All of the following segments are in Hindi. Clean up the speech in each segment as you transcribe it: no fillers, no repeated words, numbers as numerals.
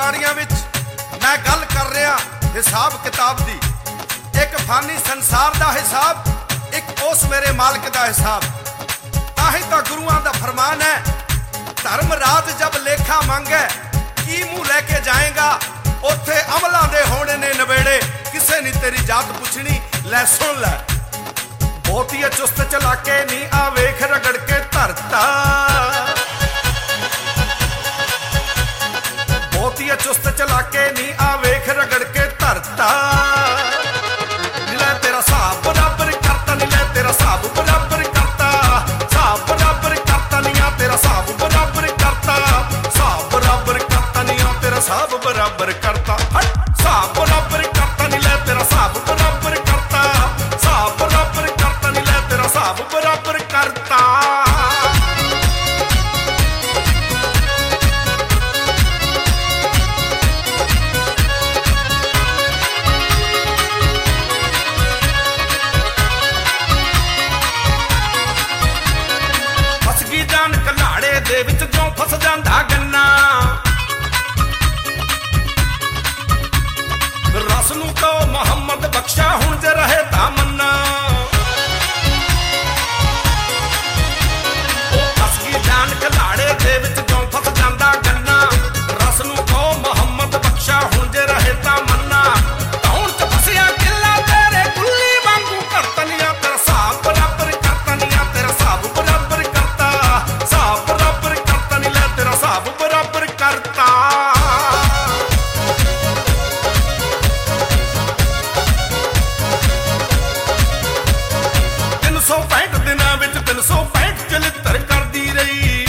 ताड़ियां विच मैं गल कर रहा हिसाब किताब दी। एक फानी संसार दा हिसाब, एक उस मेरे मालिक दा हिसाब। ताही तो गुरुआं दा फरमान है, धर्म रात जब लेखा मांगे की मुंह लेके जाएगा, उत्थे अमलां दे होने ने नवेड़े, किसे नी तेरी जात पुछनी। लै सुन लै, बहुती चुस्त चलाके नी आ वेख रगड़ के धरता, बहुती चुस्त चलाके नी आ वेख रगड़ के धरता। नीला तेरा साहब बराबर करता, नीला तेरा साहब बराबर करता, साहब बराबर करता, निया तेरा साहब बराबर करता, साहब बराबर करता, निया तेरा साहब बराबर करता, साहब बराबर करता, नीला तेरा साहब बराबर करता, साहब बराबर करता, नीला तेरा साहब बराबर करता। दे विच जो फस जांदा गन्ना, रस नूं तो मोहम्मद बख्शा हुण जे रहे तामन्ना। ओ फस गई जान कलाड़े दे विच जो फस जांदा गन्ना, रस नूं तो मोहम्मद बख्शा हुण जे रहे तामन्ना। कौन च फसिया किला तेरे गुल्ली वांगू करतनिया, तेरा साहब बराबर करतनिया, तेरा साहब बराबर करता, साहब बराबर करता, नीला तेरा साहब बराबर करता। 365 दिनां विच 365 चलित्र करदी रही,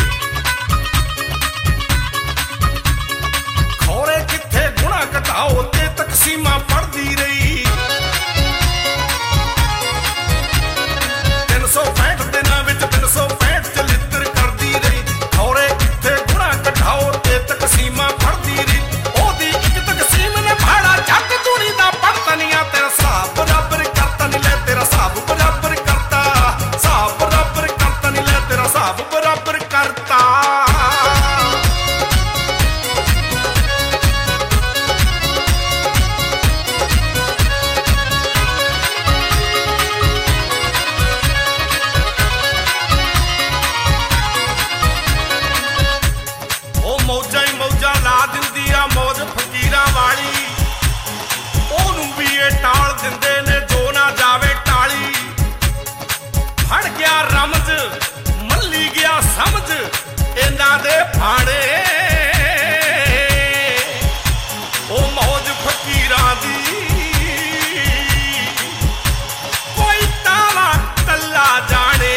खौरे किथे गुणा घटाओ ते तकसीमां पढ़दी रही। 365 दिनां विच 365 चलित्र करदी रही, खौरे किथे गुणा घटाओ ते तकसीमां पढ़दी रही। ओदी इक तकसीम ने भाड़ा जग दुनी दा पढ़तनिया, तेरा साहब बराबर करता, नीला तेरा साहब बराबर करता, साहब बराबर करता, नीला तेरा साहब बराबर करता। मौजा ही मौजा ला दिंदी आ मौज फकीरां वाली, ओनू भी ये टाल दिंदे ने जो ना जावे टाली। फड़ गया रमज मल्ली गया समझ इन्हां दे फाड़े, ओ मौज फकीरां दी कोई ताला तल्ला जाने।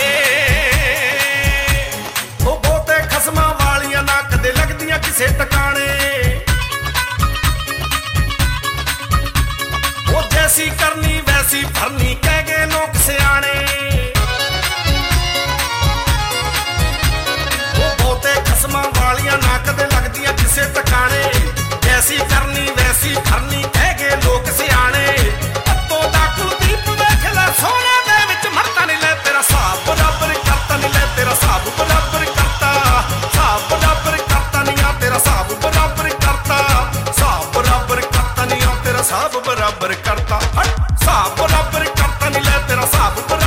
ओ बहुते खसमां वालियां ना कदे लगदियां किसे टकाने, ओ जैसी करनी वैसी भरनी कह गए लोग सियाने। ओ बहुते खसमां वालियां ना कदे लगदियां किसे टकाने, जैसी करनी वैसी भरनी कह गए लोग सियाने। अत्तों दा कुलदीप वेख लै सोने दे विच मरदा, नीला तेरा साहब बराबर करता, नीला तेरा साहब बराबर करता, साहब बराबर करता, निया तेरा साहब बराबर करता, साहब बराबर करता, निया तेरा साहब बराबर करता, साहब बराबर करता, नीला तेरा साहब